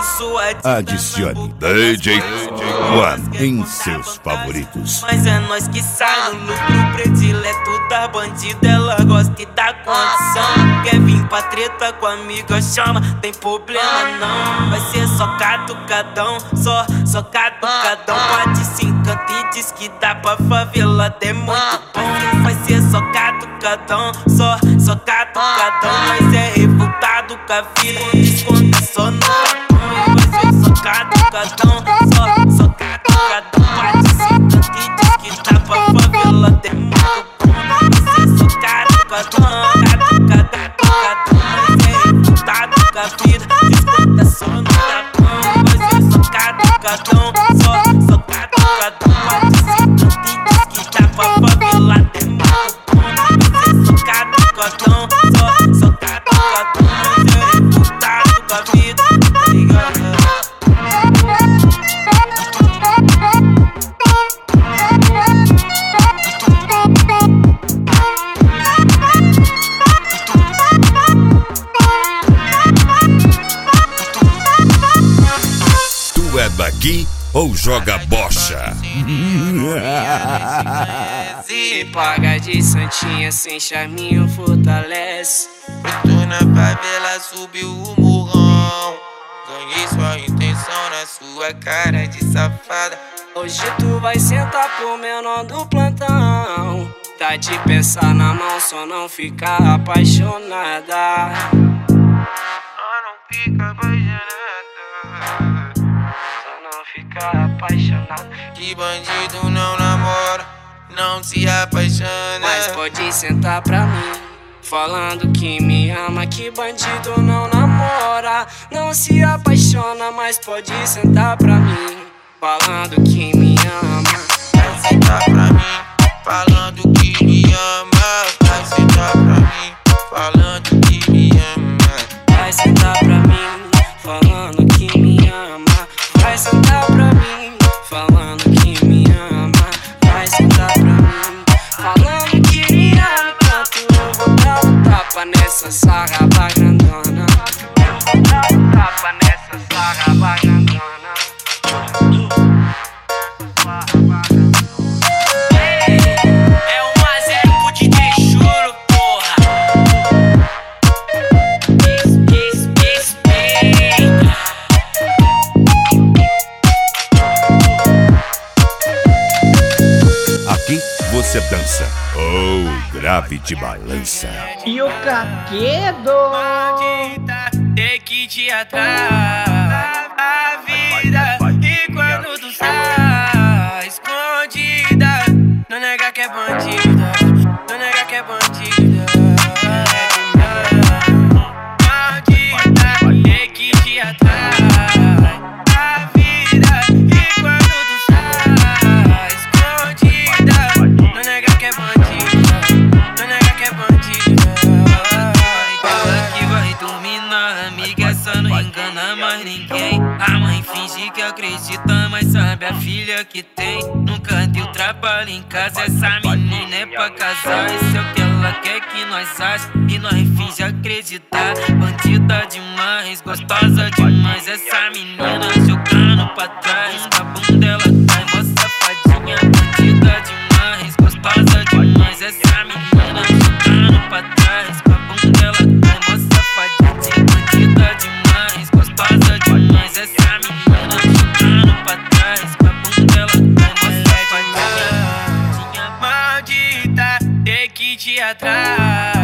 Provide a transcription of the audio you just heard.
Adicione DJ One em seus favoritos. Mas é nós que sai no lucro predileto da bandida. Ela gosta e dá condição. Quer vir pra treta com amiga, chama, tem problema não. Vai ser só catucadão, só catucadão. Bate se encanta e diz que dá pra favela, é muito bom. Vai ser só catucadão, só catucadão. Mas é revoltado com a vida, desconta só no tapão. Vai ser só catucadão, só catucadão. Bate se encanta e diz que dá pra favela, é muito bom. Vai ser só catucadão, catucadão. Mas é revoltado com a vida, desconta só no tapão. Vai ser só catucadão, só catucadão. Bate se encanta e diz que dá pra favela, é muito bom. Vai ser só catucadão, só catucadão. Mas é revoltado com a vida, tá ligado? Tu é daqui ou joga bocha? Se paga de santinha, sem charminho fortalece. Eu tô na favela, subiu o morrão. Ganhei sua intenção na sua cara de safada. Hoje tu vai sentar pro menor do plantão. Tá de pensar na mão, só não ficar apaixonada. Só não fica apaixonada. Só não ficar apaixonada. Que bandido não namora, não se apaixona. Mas pode sentar pra mim, falando que me ama. Que bandido não namora, não se apaixona. Mas pode sentar pra mim, falando que me ama. Vai sentar pra mim, falando que me ama. Vai sentar pra mim, falando que me ama. Vai sentar pra mim, falando que me ama. Vai sentar pra mim, falando que me ama. Vai sentar pra mim, falando que me ama. Enquanto eu vou dar um tapa nessa sarraba grandona. Eu vou dar um tapa nessa sarraba grandona. É 1-0 pro DJ Juro, porra. Respeita. Aqui você dança ou grave te balança. E o caquedo? Maldita, tem que te atrás a vida. E quando tu sai escondida, não nega que é bandida, não nega que é bandida. Maldita, tem que te atrás a vida. E quando tu sai escondida, não nega que é bandida, não nega que é bandida. Fala que vai dominar, amiga, só não engana mais ninguém. A mãe finge que acredita, mas sabe a filha que tem. Nunca deu trabalho em casa, essa menina é pra casar. Isso é o que ela quer que nós acha e nós finge acreditar. Bandida demais, gostosa demais, essa menina jogando pra trás. Com a bunda ela tá mó safadinha. Bandida demais, gostosa demais, essa menina jogando pra trás. Com a bunda ela tá mó safadinha. Bandida demais, gostosa demais, essa menina jogando pra trás. Com a bunda ela tá mó safadinha. Maldita, tem que te atrás